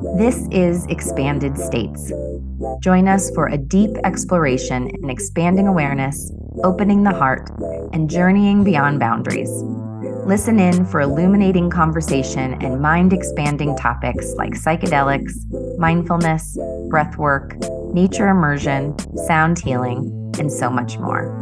This is Expanded States. Join us for a deep exploration in expanding awareness, opening the heart, and journeying beyond boundaries. Listen in for illuminating conversation and mind-expanding topics like psychedelics, mindfulness, breathwork, nature immersion, sound healing, and so much more.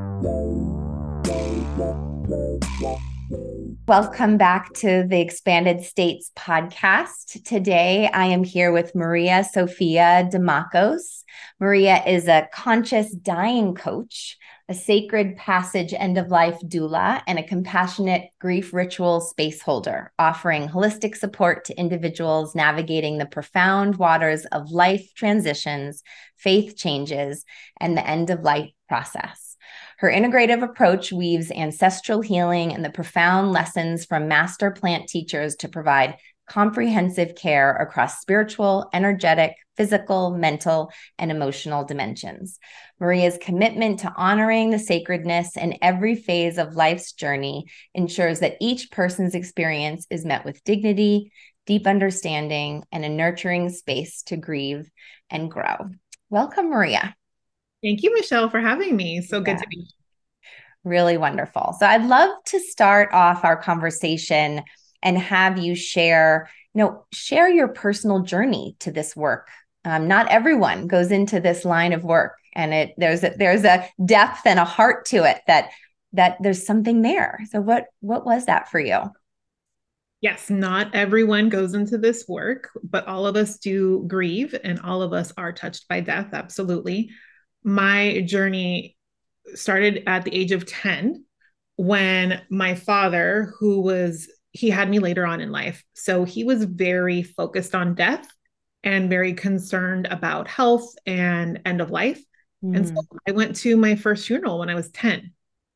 Welcome back to the Expanded States podcast. Today, I am here with Maria Sofia Dimakos. Maria is a conscious dying coach, a sacred passage end-of-life doula, and a compassionate grief ritual space holder, offering holistic support to individuals navigating the profound waters of life transitions, faith changes, and the end-of-life process. Her integrative approach weaves ancestral healing and the profound lessons from master plant teachers to provide comprehensive care across spiritual, energetic, physical, mental, and emotional dimensions. Maria's commitment to honoring the sacredness in every phase of life's journey ensures that each person's experience is met with dignity, deep understanding, and a nurturing space to grieve and grow. Welcome, Maria. Thank you, Michelle, for having me. So good to be here. Really wonderful. So I'd love to start off our conversation and have you share your personal journey to this work. Not everyone goes into this line of work, and there's a depth and a heart to it that there's something there. So what was that for you? Yes, not everyone goes into this work, but all of us do grieve and all of us are touched by death. Absolutely. My journey started at the age of 10 when my father, he had me later on in life. So he was very focused on death and very concerned about health and end of life. And so I went to my first funeral when I was 10.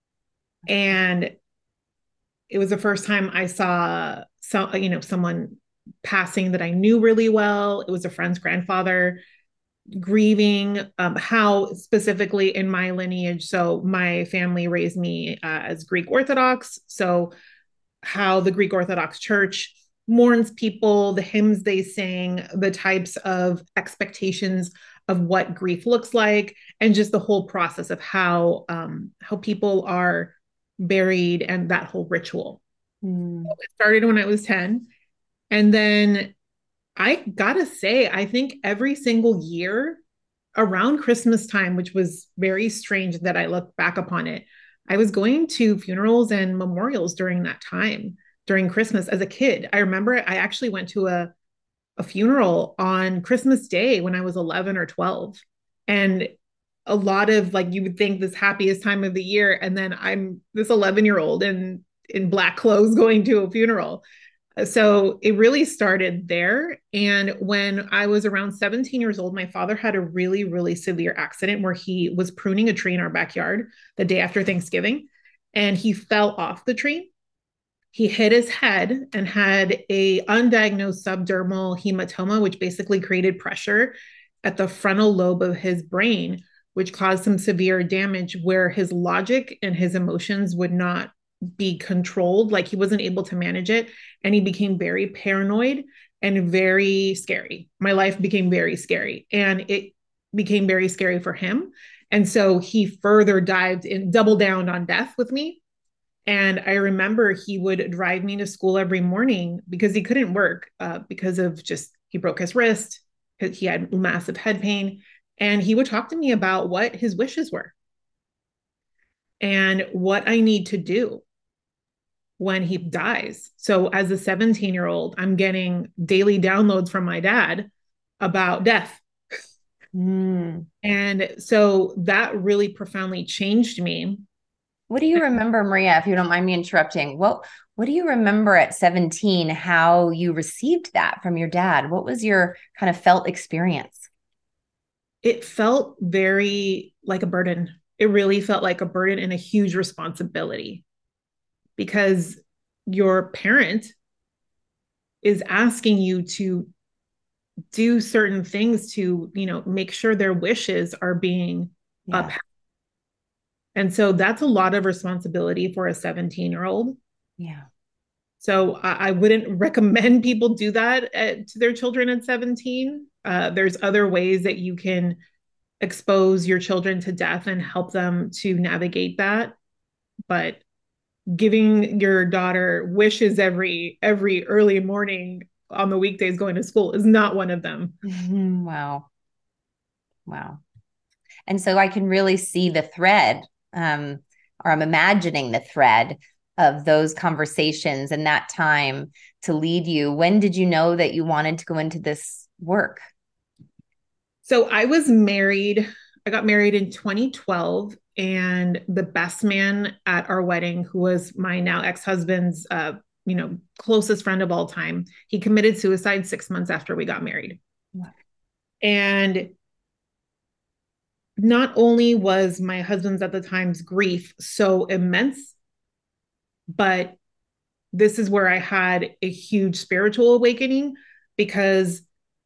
And it was the first time I saw someone passing that I knew really well. It was a friend's grandfather grieving, how specifically in my lineage. So my family raised me as Greek Orthodox. So how the Greek Orthodox Church mourns people, the hymns they sing, the types of expectations of what grief looks like, and just the whole process of how people are buried and that whole ritual. So it started when I was 10. And then I gotta say, I think every single year around Christmas time, which was very strange that I look back upon it, I was going to funerals and memorials during that time, during Christmas as a kid. I remember I actually went to a funeral on Christmas Day when I was 11 or 12. And a lot of you would think this happiest time of the year. And then I'm this 11-year-old in black clothes going to a funeral. So it really started there. And when I was around 17 years old, my father had a really, really severe accident where he was pruning a tree in our backyard the day after Thanksgiving, and he fell off the tree. He hit his head and had a undiagnosed subdermal hematoma, which basically created pressure at the frontal lobe of his brain, which caused some severe damage where his logic and his emotions would not be controlled. He wasn't able to manage it. And he became very paranoid and very scary. My life became very scary, and it became very scary for him. And so he further dived in, doubled down on death with me. And I remember he would drive me to school every morning because he couldn't work because of he broke his wrist. He had massive head pain. And he would talk to me about what his wishes were and what I need to do when he dies. So as a 17-year-old, I'm getting daily downloads from my dad about death. And so that really profoundly changed me. What do you remember, Maria, if you don't mind me interrupting? What do you remember at 17, how you received that from your dad? What was your kind of felt experience? It felt very like a burden. It really felt like a burden and a huge responsibility, because your parent is asking you to do certain things to, make sure their wishes are being upheld. And so that's a lot of responsibility for a 17-year-old. Yeah. So I wouldn't recommend people do that to their children at 17. There's other ways that you can expose your children to death and help them to navigate that. But giving your daughter wishes every early morning on the weekdays going to school is not one of them. Wow. Wow. And so I can really see the thread, or I'm imagining the thread of those conversations and that time to lead you. When did you know that you wanted to go into this work? So I was married. I got married in 2012, and the best man at our wedding, who was my now ex-husband's, closest friend of all time, he committed suicide 6 months after we got married. Wow. And not only was my husband's at the time's grief so immense, but this is where I had a huge spiritual awakening because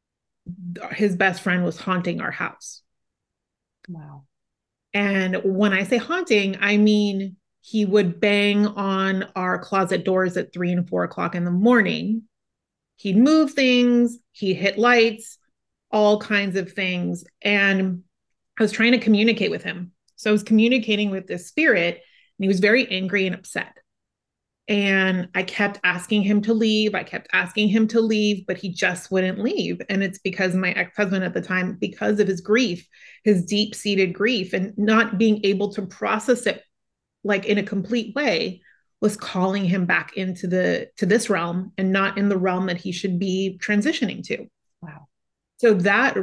his best friend was haunting our house. Wow. And when I say haunting, I mean he would bang on our closet doors at 3 and 4 o'clock in the morning. He'd move things, he'd hit lights, all kinds of things. And I was trying to communicate with him. So I was communicating with this spirit, and he was very angry and upset. And I kept asking him to leave. I kept asking him to leave, but he just wouldn't leave. And it's because my ex-husband at the time, because of his grief, his deep-seated grief, and not being able to process it like in a complete way, was calling him back into to this realm and not in the realm that he should be transitioning to. Wow. So that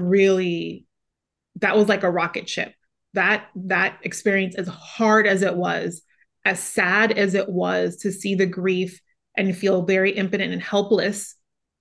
was like a rocket ship. That experience, as hard as it was, as sad as it was to see the grief and feel very impotent and helpless,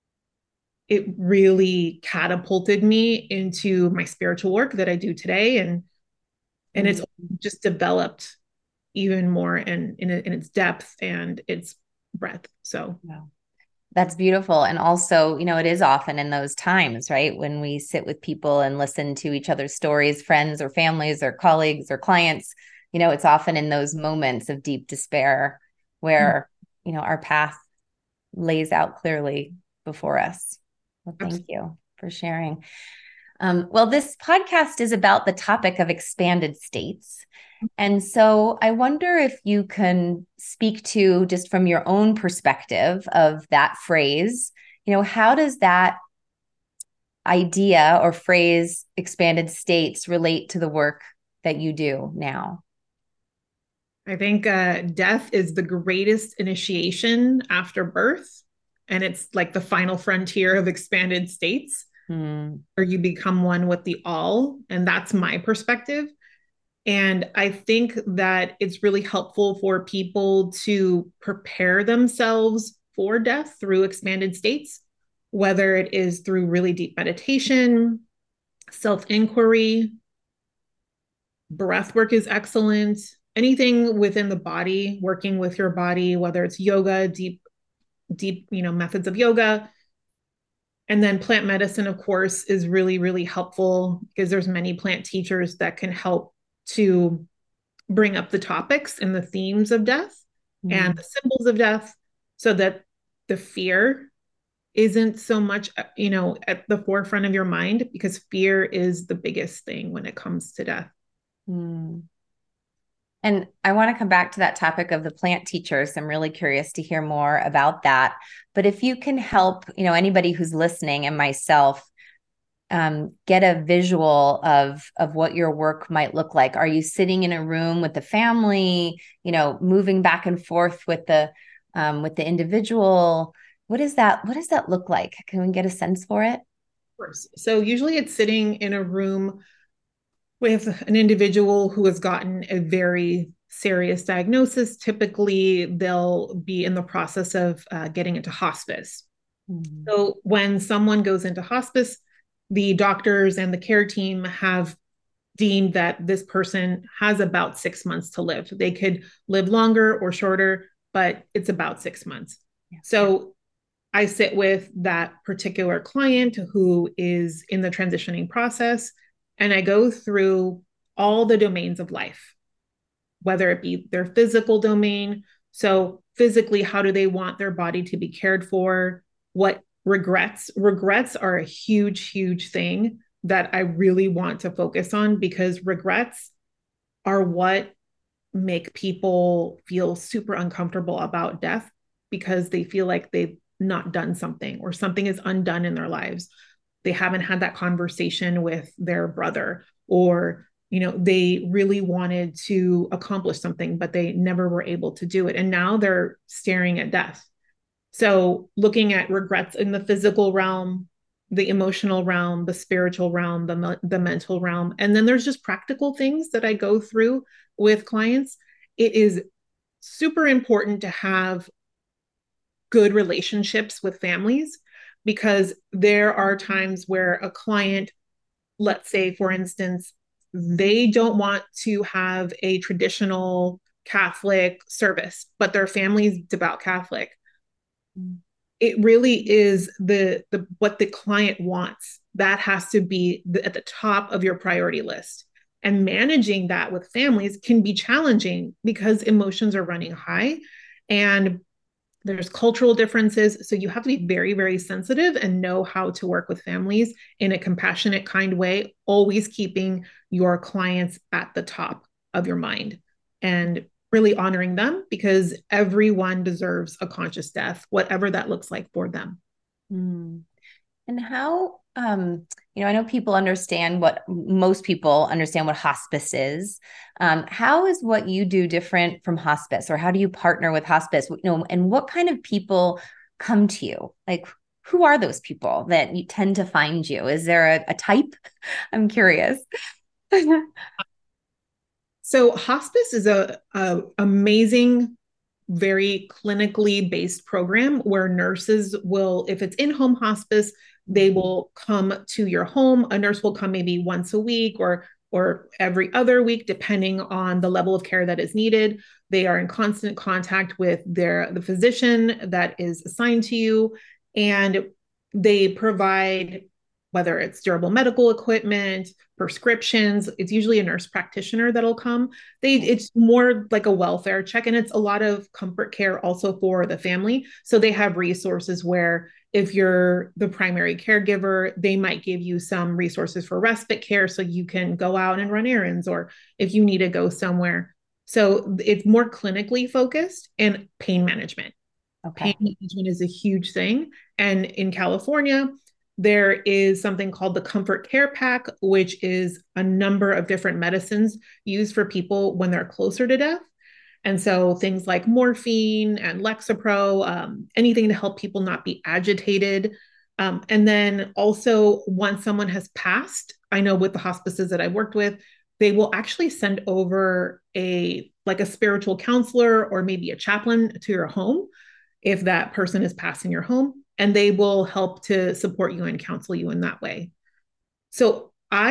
it really catapulted me into my spiritual work that I do today. And it's just developed even more in its depth and its breadth. So wow. That's beautiful. And also, it is often in those times, right? When we sit with people and listen to each other's stories, friends or families or colleagues or clients, it's often in those moments of deep despair where, our path lays out clearly before us. Well, thank you for sharing. Well, this podcast is about the topic of expanded states. And so I wonder if you can speak to, just from your own perspective of that phrase, how does that idea or phrase expanded states relate to the work that you do now? I think death is the greatest initiation after birth. And it's like the final frontier of expanded states, where you become one with the all. And that's my perspective. And I think that it's really helpful for people to prepare themselves for death through expanded states, whether it is through really deep meditation, self inquiry, breath work is excellent. Anything within the body, working with your body, whether it's yoga, deep, methods of yoga. And then plant medicine, of course, is really, really helpful because there's many plant teachers that can help to bring up the topics and the themes of death and the symbols of death so that the fear isn't so much, at the forefront of your mind, because fear is the biggest thing when it comes to death. And I want to come back to that topic of the plant teachers. I'm really curious to hear more about that. But if you can help, anybody who's listening and myself get a visual of what your work might look like. Are you sitting in a room with the family, moving back and forth with the individual? What does that look like? Can we get a sense for it? Of course. So usually it's sitting in a room with an individual who has gotten a very serious diagnosis. Typically, they'll be in the process of getting into hospice. So when someone goes into hospice, the doctors and the care team have deemed that this person has about 6 months to live. They could live longer or shorter, but it's about 6 months. Yeah. So I sit with that particular client who is in the transitioning process, and I go through all the domains of life, whether it be their physical domain, So physically, how do they want their body to be cared for? What regrets are a huge thing that I really want to focus on, because regrets are what make people feel super uncomfortable about death, because they feel like they've not done something, or something is undone in their lives. They haven't had that conversation with their brother, or they really wanted to accomplish something but they never were able to do it, and now they're staring at death. So looking at regrets in the physical realm, the emotional realm, the spiritual realm, the mental realm, and then there's just practical things that I go through with clients. It is super important to have good relationships with families, because there are times where a client, let's say, for instance, they don't want to have a traditional Catholic service, but their family's devout Catholic. It really is the what the client wants. That has to be at the top of your priority list. And managing that with families can be challenging because emotions are running high, and there's cultural differences. So you have to be very sensitive and know how to work with families in a compassionate, kind way, always keeping your clients at the top of your mind and really honoring them, because everyone deserves a conscious death, whatever that looks like for them. Mm. And how, I know people understand what most people understand what hospice is. How is what you do different from hospice, or how do you partner with hospice? And what kind of people come to you? Like, who are those people that you tend to find you? Is there a type? I'm curious. So hospice is a amazing, very clinically based program where nurses will, if it's in-home hospice, they will come to your home. A nurse will come maybe once a week or every other week, depending on the level of care that is needed. They are in constant contact with the physician that is assigned to you, and they provide, whether it's durable medical equipment, prescriptions. It's usually a nurse practitioner that'll come. It's more like a welfare check, and it's a lot of comfort care also for the family. So they have resources where, if you're the primary caregiver, they might give you some resources for respite care so you can go out and run errands, or if you need to go somewhere. So it's more clinically focused, and pain management. Okay. Pain management is a huge thing. And in California, there is something called the Comfort Care Pack, which is a number of different medicines used for people when they're closer to death. And so things like morphine and Lexapro, anything to help people not be agitated. And then also, once someone has passed, I know with the hospices that I've worked with, they will actually send over a spiritual counselor or maybe a chaplain to your home if that person is passing your home, and they will help to support you and counsel you in that way. So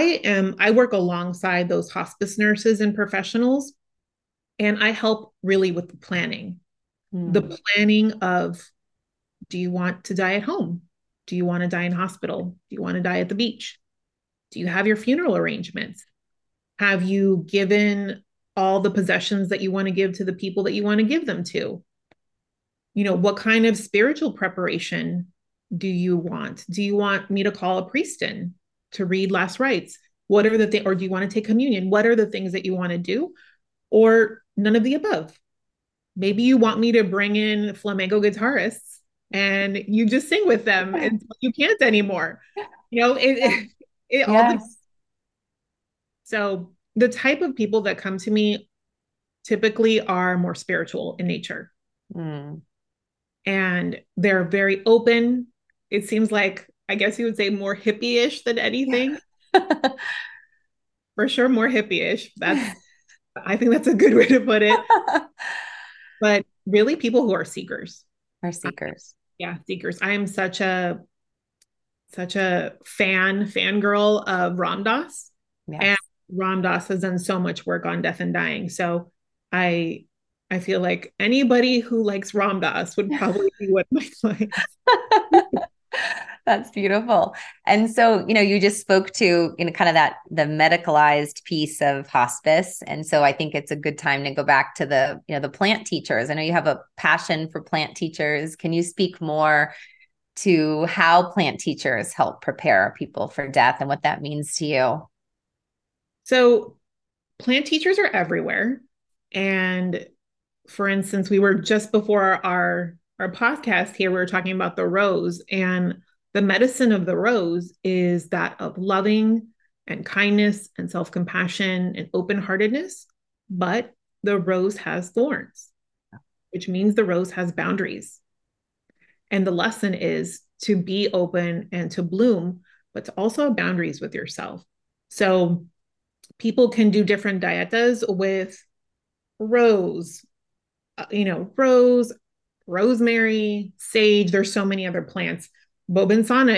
I work alongside those hospice nurses and professionals, and I help really with the planning. The planning of, do you want to die at home? Do you want to die in hospital? Do you want to die at the beach? Do you have your funeral arrangements? Have you given all the possessions that you want to give to the people that you want to give them to? What kind of spiritual preparation do you want? Do you want me to call a priest in to read last rites? What are the things, or do you want to take communion? What are the things that you want to do? Or none of the above? Maybe you want me to bring in flamenco guitarists and you just sing with them until you can't anymore. It all. Yes. So the type of people that come to me typically are more spiritual in nature. Mm. And they're very open. It seems like, I guess you would say, more hippie-ish than anything. For sure, more hippie-ish. I think that's a good way to put it. But really, people who are seekers. Are seekers. Yeah, seekers. I am such a fangirl of Ram Dass. Yes. And Ram Dass has done so much work on death and dying. So I feel like anybody who likes Ram Dass would probably be one of my clients. That's beautiful. And so, you just spoke to, kind of that the medicalized piece of hospice. And so I think it's a good time to go back to the plant teachers. I know you have a passion for plant teachers. Can you speak more to how plant teachers help prepare people for death and what that means to you? So plant teachers are everywhere. And for instance, we were just before our podcast here, we were talking about the rose, and the medicine of the rose is that of loving and kindness and self-compassion and open-heartedness. But the rose has thorns, which means the rose has boundaries. And the lesson is to be open and to bloom, but to also have boundaries with yourself. So people can do different dietas with rose, rose, rosemary, sage. There's so many other plants. Bobinsana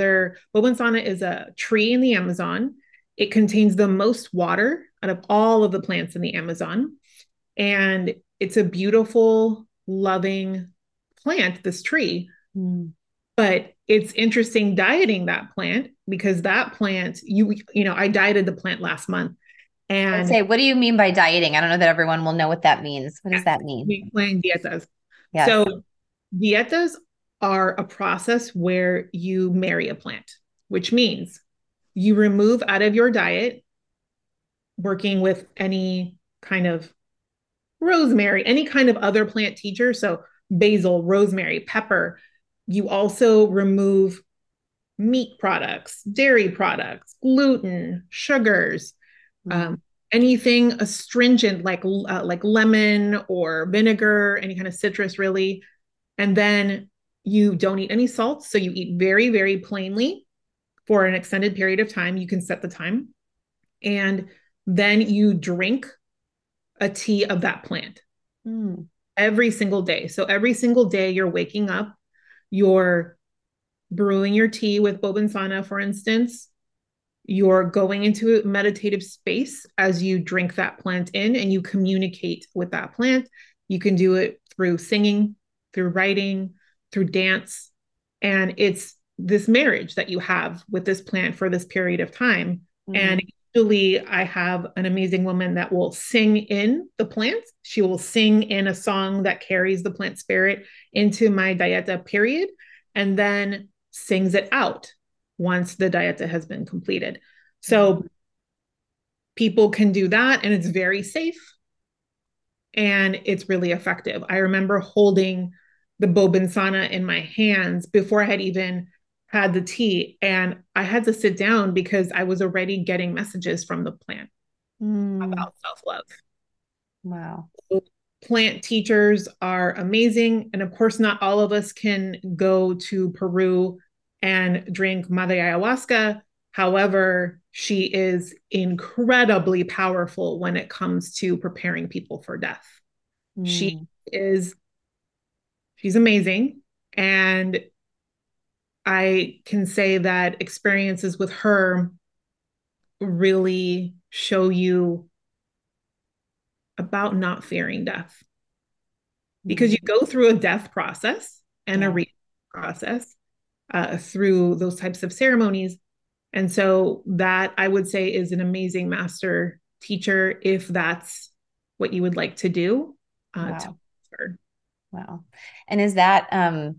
is a tree in the Amazon. It contains the most water out of all of the plants in the Amazon. And it's a beautiful, loving plant, this tree. Mm. But it's interesting dieting that plant because that plant, I dieted the plant last month. I'd And say, what do you mean by dieting? I don't know that everyone will know what that means. What does that mean? playing dietas. Yes. So dietas are a process where you marry a plant, which means you remove out of your diet working with any kind of rosemary, any kind of other plant teacher. So basil, rosemary, pepper. You also remove meat products, dairy products, gluten, sugars, anything astringent like lemon or vinegar, any kind of citrus, really. And then you don't eat any salt, so you eat very, very plainly for an extended period of time. You can set the time, and then you drink a tea of that plant every single day. So every single day you're waking up, you're brewing your tea with Bobinsana, for instance. You're going into a meditative space as you drink that plant in and you communicate with that plant. You can do it through singing, through writing, through dance. And it's this marriage that you have with this plant for this period of time. And usually I have an amazing woman that will sing in the plant. She will sing in a song that carries the plant spirit into my dieta period, and then sings it out once the dieta has been completed. So people can do that, and it's very safe and it's really effective. I remember holding the Bobinsana in my hands before I had even had the tea, and I had to sit down because I was already getting messages from the plant about self-love. Wow. So plant teachers are amazing. And of course, not all of us can go to Peru and drink Madre Ayahuasca. However, she is incredibly powerful when it comes to preparing people for death. She is, she's amazing. And I can say that experiences with her really show you about not fearing death, because you go through a death process and a process through those types of ceremonies. And so that, I would say, is an amazing master teacher if that's what you would like to do. Wow. And is that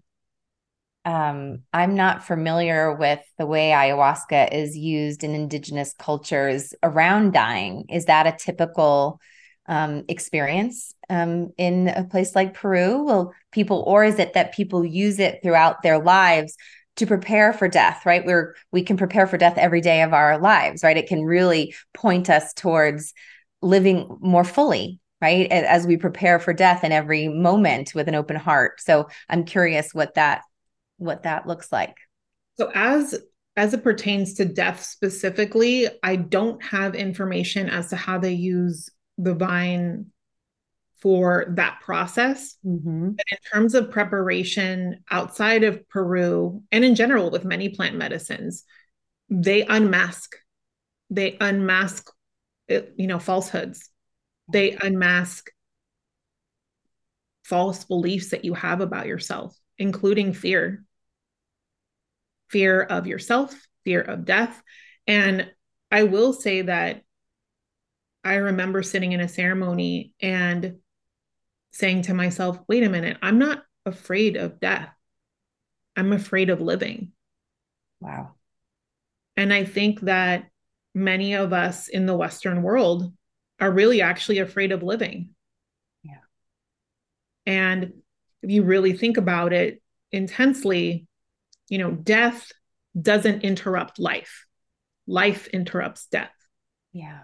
I'm not familiar with the way ayahuasca is used in indigenous cultures around dying. Is that a typical experience in a place like Peru? Will people, or is it that people use it throughout their lives to prepare for death, right? We can prepare for death every day of our lives, right? It can really point us towards living more fully, right? As we prepare for death in every moment with an open heart. So I'm curious what that looks like. So as it pertains to death specifically, I don't have information as to how they use the vine for that process. But in terms of preparation outside of Peru and in general with many plant medicines, they unmask falsehoods. They unmask false beliefs that you have about yourself, including fear. fear of yourself, fear of death. And I will say that I remember sitting in a ceremony and saying to myself, wait a minute, I'm not afraid of death. I'm afraid of living. Wow. And I think that many of us in the Western world are really actually afraid of living. Yeah. And if you really think about it intensely, death doesn't interrupt life. Life interrupts death. Yeah.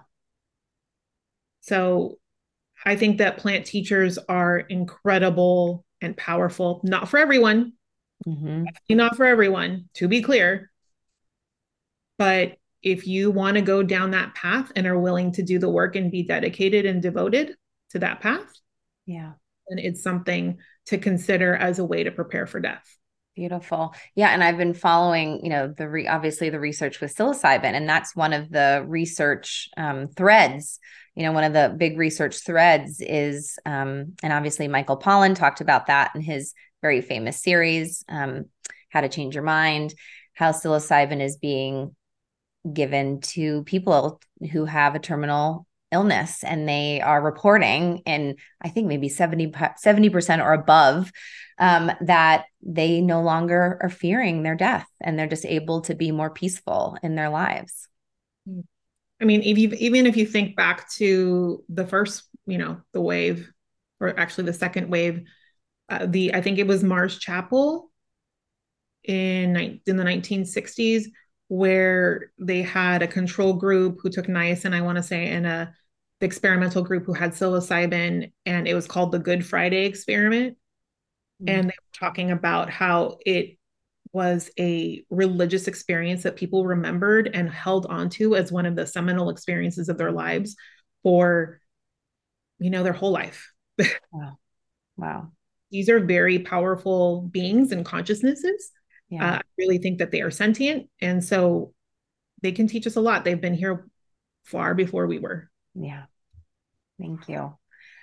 So I think that plant teachers are incredible and powerful, not for everyone, Mm-hmm. not for everyone, to be clear. But if you want to go down that path and are willing to do the work and be dedicated and devoted to that path, Yeah. then it's something to consider as a way to prepare for death. Beautiful. Yeah. And I've been following, obviously the research with psilocybin, and that's one of the research threads. One of the big research threads is, and obviously Michael Pollan talked about that in his very famous series, How to Change Your Mind, how psilocybin is being given to people who have a terminal illness, and they are reporting, and I think maybe 70% or above, that they no longer are fearing their death, and they're just able to be more peaceful in their lives. I mean, even if you think back to the first, the wave, or actually the second wave, I think it was Mars Chapel in the 1960s, where they had a control group who took niacin, I want to say, and the experimental group who had psilocybin, and it was called the Good Friday experiment. And they were talking about how it was a religious experience that people remembered and held onto as one of the seminal experiences of their lives for, their whole life. Wow. Wow. These are very powerful beings and consciousnesses. Yeah. I really think that they are sentient. And so they can teach us a lot. They've been here far before we were. Yeah. Thank you.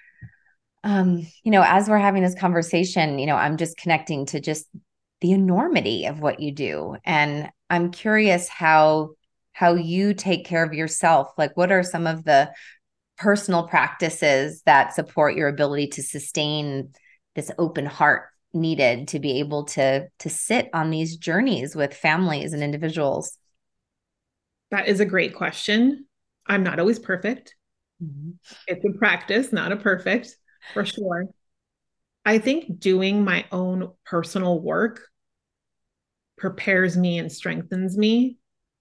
As we're having this conversation, I'm just connecting to just the enormity of what you do. And I'm curious how you take care of yourself. Like, what are some of the personal practices that support your ability to sustain this open heart needed to be able to sit on these journeys with families and individuals? That is a great question. I'm not always perfect. Mm-hmm. It's a practice, not a perfect, for sure. I think doing my own personal work prepares me and strengthens me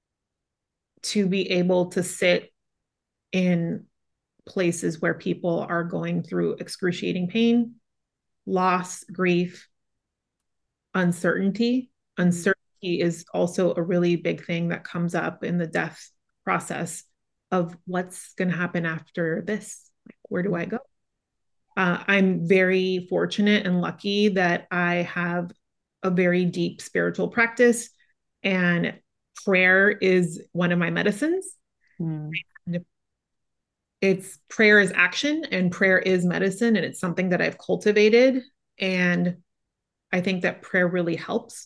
to be able to sit in places where people are going through excruciating pain, loss, grief, uncertainty. Uncertainty is also a really big thing that comes up in the death process of what's going to happen after this. Like, where do I go? I'm very fortunate and lucky that I have a very deep spiritual practice, and prayer is one of my medicines. Mm. It's prayer is action and prayer is medicine, and it's something that I've cultivated. And I think that prayer really helps.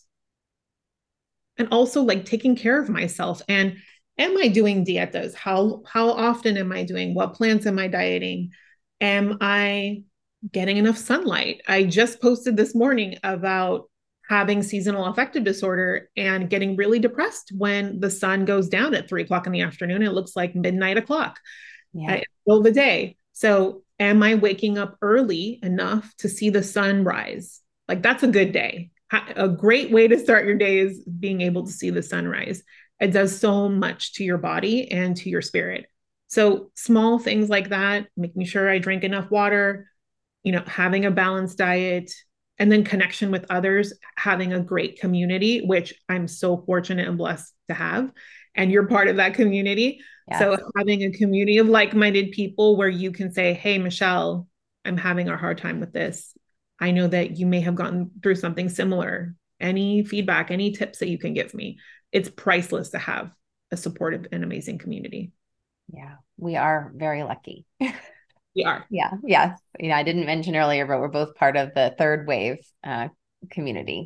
And also like taking care of myself. And am I doing dietas? How often am I doing? What plants am I dieting? Am I getting enough sunlight? I just posted this morning about having seasonal affective disorder and getting really depressed when the sun goes down at 3 o'clock in the afternoon. It looks like midnight o'clock Yeah. middle of the day. So am I waking up early enough to see the sun rise? Like, that's a good day. A great way to start your day is being able to see the sunrise. It does so much to your body and to your spirit. So small things like that, making sure I drink enough water, having a balanced diet, and then connection with others, having a great community, which I'm so fortunate and blessed to have. And you're part of that community. Yes. So having a community of like-minded people where you can say, hey, Michelle, I'm having a hard time with this. I know that you may have gone through something similar. Any feedback, any tips that you can give me? It's priceless to have a supportive and amazing community. Yeah. We are very lucky. We are. Yeah. Yes. I didn't mention earlier, but we're both part of the third wave community.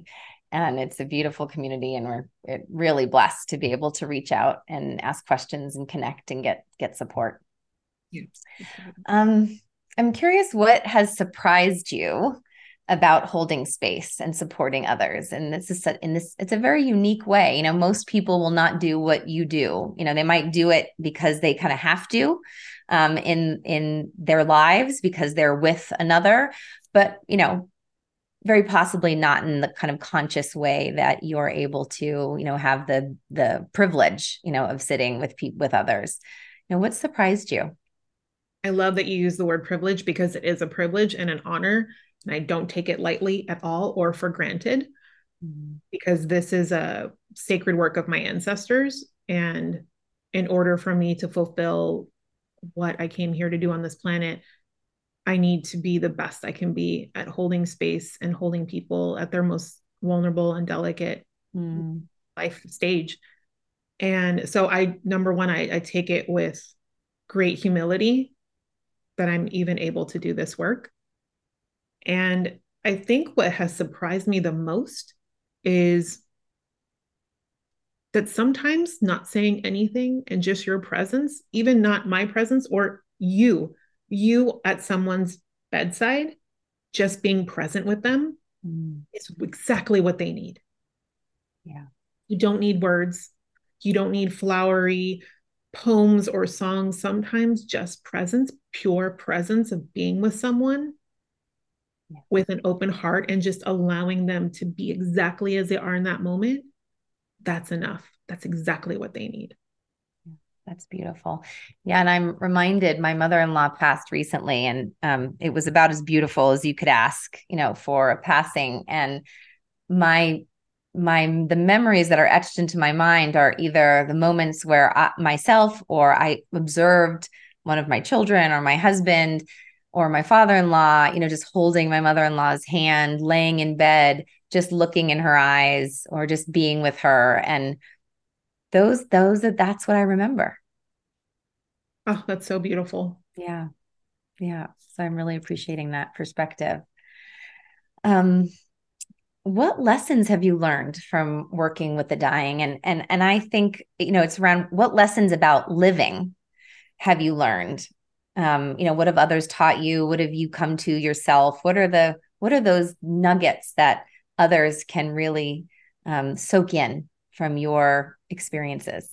And it's a beautiful community, and we're really blessed to be able to reach out and ask questions and connect and get support. Yes. I'm curious what has surprised you about holding space and supporting others. And this is it's a very unique way. You know, most people will not do what you do. You know, they might do it because they kind of have to in their lives because they're with another, but you know, very possibly not in the kind of conscious way that you're able to, you know, have the privilege, you know, of sitting with others. You know, what surprised you? I love that you use the word privilege because it is a privilege and an honor. And I don't take it lightly at all or for granted because this is a sacred work of my ancestors. And in order for me to fulfill what I came here to do on this planet, I need to be the best I can be at holding space and holding people at their most vulnerable and delicate life stage. And so number one, I take it with great humility that I'm even able to do this work. And I think what has surprised me the most is that sometimes not saying anything and just your presence, even not my presence or you at someone's bedside, just being present with them is exactly what they need. Yeah. You don't need words. You don't need flowery poems or songs. Sometimes just presence, pure presence of being with someone with an open heart and just allowing them to be exactly as they are in that moment. That's enough. That's exactly what they need. That's beautiful. Yeah. And I'm reminded my mother-in-law passed recently, and it was about as beautiful as you could ask, you know, for a passing. And the memories that are etched into my mind are either the moments where myself or I observed one of my children or my husband or my father-in-law, you know, just holding my mother-in-law's hand, laying in bed, just looking in her eyes or just being with her. And that's what I remember. Oh, that's so beautiful. Yeah. Yeah. So I'm really appreciating that perspective. Um, what lessons have you learned from working with the dying? And I think, you know, it's around what lessons about living have you learned? You know, what have others taught you? What have you come to yourself? What are those nuggets that others can really soak in from your experiences?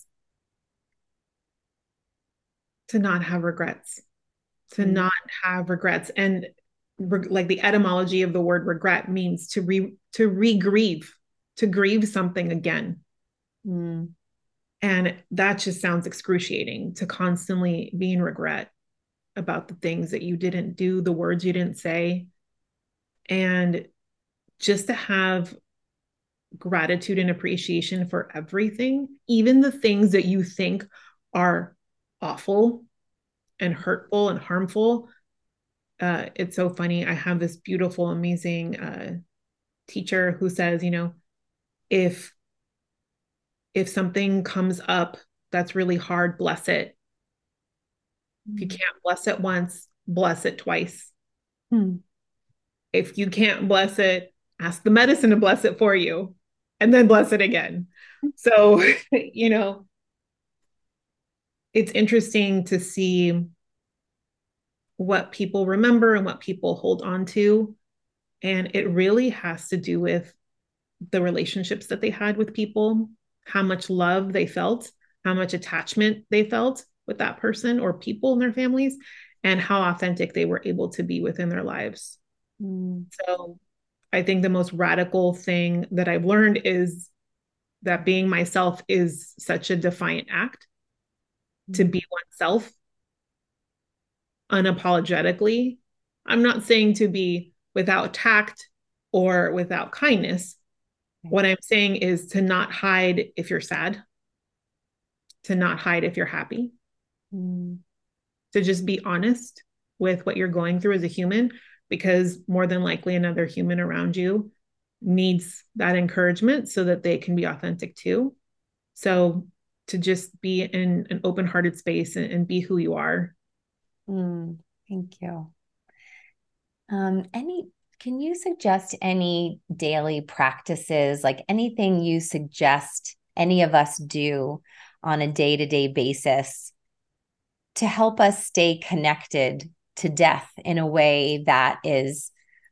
To not have regrets, to Mm. not have regrets. And like the etymology of the word regret means to re-grieve, to grieve something again. Mm. And that just sounds excruciating to constantly be in regret about the things that you didn't do, the words you didn't say. And just to have gratitude and appreciation for everything, even the things that you think are awful and hurtful and harmful. It's so funny. I have this beautiful, amazing teacher who says, you know, if something comes up that's really hard, bless it. If you can't bless it once, bless it twice. Mm. If you can't bless it, ask the medicine to bless it for you and then bless it again. So, you know, it's interesting to see what people remember and what people hold on to. And it really has to do with the relationships that they had with people, how much love they felt, how much attachment they felt with that person or people in their families, and how authentic they were able to be within their lives. Mm. So I think the most radical thing that I've learned is that being myself is such a defiant act. To be oneself unapologetically. I'm not saying to be without tact or without kindness. What I'm saying is to not hide if you're sad, to not hide if you're happy, Mm. to just be honest with what you're going through as a human, because more than likely another human around you needs that encouragement so that they can be authentic too. So to just be in an open hearted space and be who you are. Mm. Thank you. Can you suggest any daily practices, like anything you suggest any of us do on a day-to-day basis to help us stay connected to death in a way that is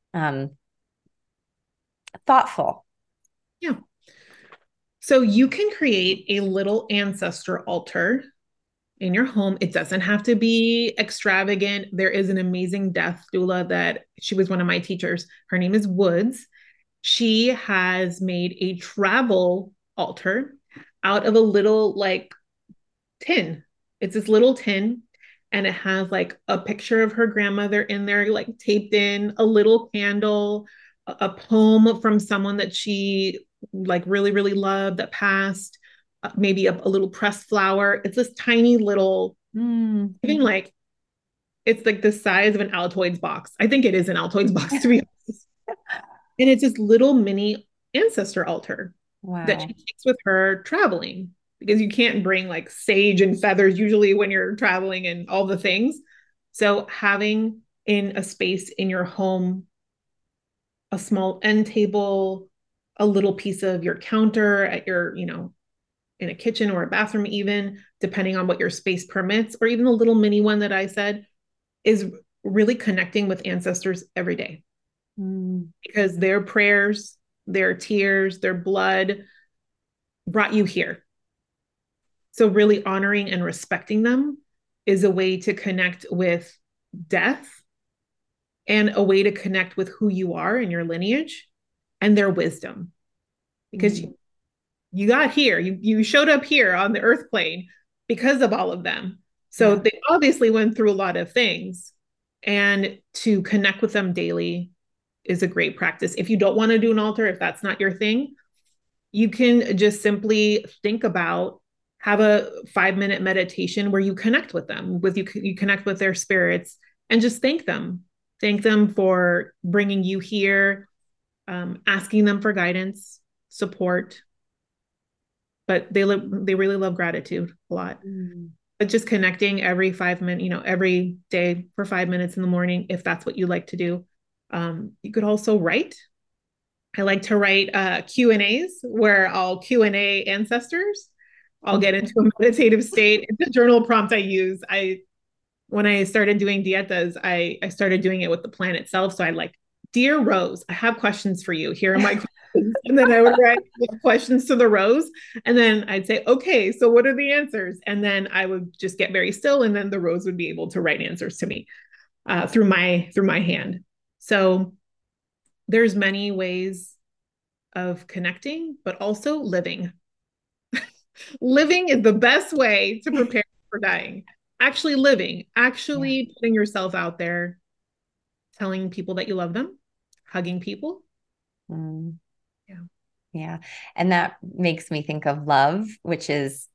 thoughtful? Yeah. So you can create a little ancestor altar in your home. It doesn't have to be extravagant. There is an amazing death doula that she was one of my teachers. Her name is Woods. She has made a travel altar out of a little like tin. It's this little tin and it has like a picture of her grandmother in there, like taped in, a little candle, a poem from someone that she like really, really loved that passed, maybe a little pressed flower. It's this tiny little, even like, it's like the size of an Altoids box. I think it is an Altoids box, to be honest. And it's this little mini ancestor altar that Wow. she takes with her traveling because you can't bring like sage and feathers usually when you're traveling and all the things. So having in a space in your home a small end table, a little piece of your counter at your, in a kitchen or a bathroom, even depending on what your space permits, or even the little mini one that I said, is really connecting with ancestors every day because their prayers, their tears, their blood brought you here. So, really honoring and respecting them is a way to connect with death and a way to connect with who you are and your lineage and their wisdom. Because you got here, you showed up here on the earth plane because of all of them. So, they obviously went through a lot of things. And to connect with them daily is a great practice. If you don't want to do an altar, if that's not your thing, you can just simply think about, have a 5-minute meditation where you connect with them, you connect with their spirits and just thank them for bringing you here, asking them for guidance, support. But they really love gratitude a lot. But just connecting every 5 minutes, every day for 5 minutes in the morning, if that's what you like to do. You could also write. I like to write Q&As where I'll Q&A ancestors. I'll get into a meditative state. It's a journal prompt I use. When I started doing dietas, I started doing it with the plant itself. So I like, dear Rose, I have questions for you. Here are my questions. And then I would write questions to the rose. And then I'd say, okay, so what are the answers? And then I would just get very still. And then the rose would be able to write answers to me through my hand. So there's many ways of connecting, but also living. Living is the best way to prepare for dying. Actually living, actually putting yourself out there, telling people that you love them, hugging people. Yeah. Yeah. And that makes me think of love, which is,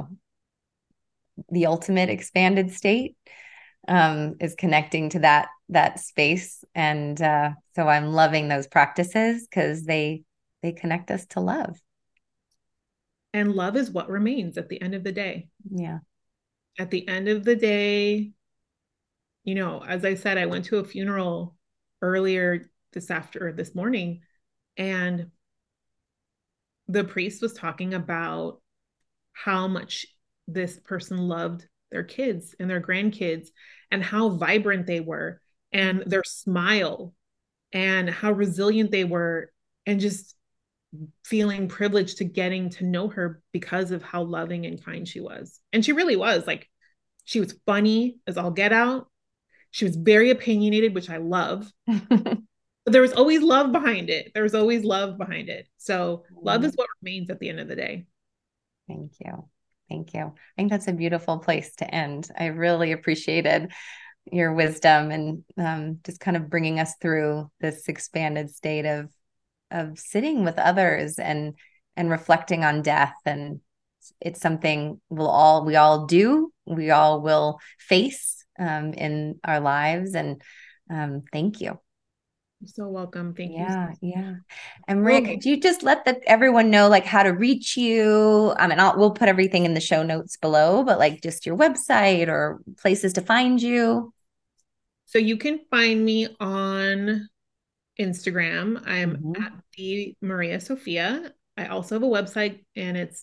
the ultimate expanded state, is connecting to that space. And so I'm loving those practices because they connect us to love. And love is what remains at the end of the day. Yeah. At the end of the day, as I said, I went to a funeral earlier this morning, and the priest was talking about how much this person loved their kids and their grandkids and how vibrant they were and their smile and how resilient they were, and just feeling privileged to getting to know her because of how loving and kind she was. And she really was. Like, she was funny as all get out. She was very opinionated, which I love. But there was always love behind it. There was always love behind it. So love is what remains at the end of the day. Thank you. Thank you. I think that's a beautiful place to end. I really appreciated your wisdom and just kind of bringing us through this expanded state of sitting with others and reflecting on death. And it's something we all do. We all will face in our lives. And thank you. You're so welcome. Thank you. Yeah. And Maria, could you just let everyone know like how to reach you? And we'll put everything in the show notes below, but like just your website or places to find you. So you can find me on Instagram. I'm Mhm. at the Maria Sophia. I also have a website, and it's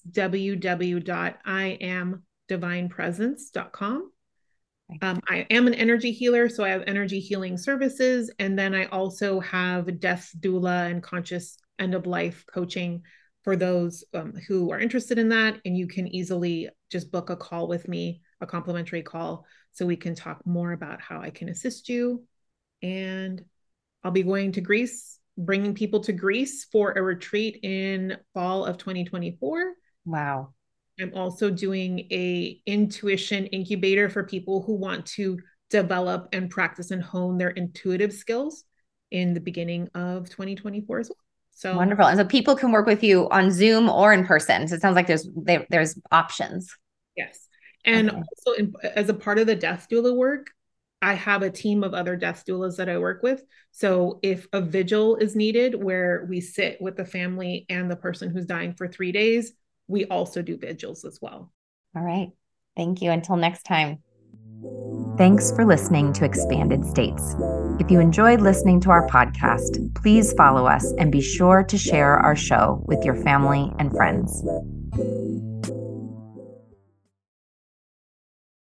www.iamdivinepresence.com. I am an energy healer, so I have energy healing services. And then I also have death doula and conscious end of life coaching for those who are interested in that. And you can easily just book a call with me, a complimentary call, so we can talk more about how I can assist you. And I'll be going to Greece, bringing people to Greece for a retreat in fall of 2024. Wow. I'm also doing a intuition incubator for people who want to develop and practice and hone their intuitive skills in the beginning of 2024 as well. So Wonderful. And so people can work with you on Zoom or in person. So it sounds like there's options. yes. And Okay. also as a part of the death doula work, I have a team of other death doulas that I work with. So if a vigil is needed where we sit with the family and the person who's dying for 3 days, we also do vigils as well. All right. Thank you. Until next time. Thanks for listening to Expanded States. If you enjoyed listening to our podcast, please follow us and be sure to share our show with your family and friends.